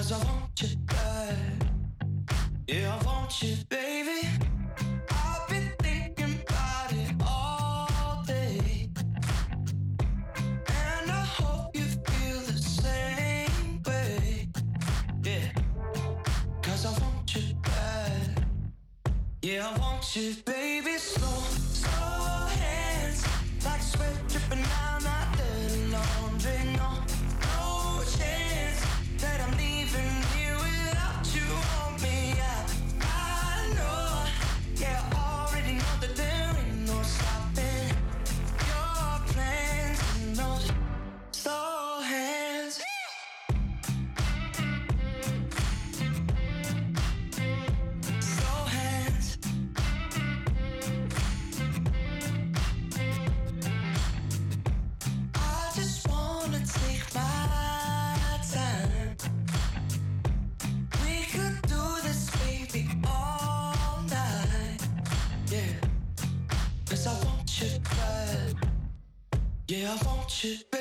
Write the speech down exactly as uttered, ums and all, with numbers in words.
'Cause I want you bad. Yeah, I want you, baby. I've been thinking about it all day, and I hope you feel the same way. Yeah, 'cause I want you bad. Yeah, I want you, baby. Slow, slow hands, like sweat dripping down my dirty laundry. No, no chance that I'm leaving here without you on me. I, I know, yeah, I already know that there ain't no stopping your plans and those slow hands. Slow hands. I just wanna take my time. We could do this, baby, all night. Yeah, 'cause I want you bad. Yeah, I want you bad.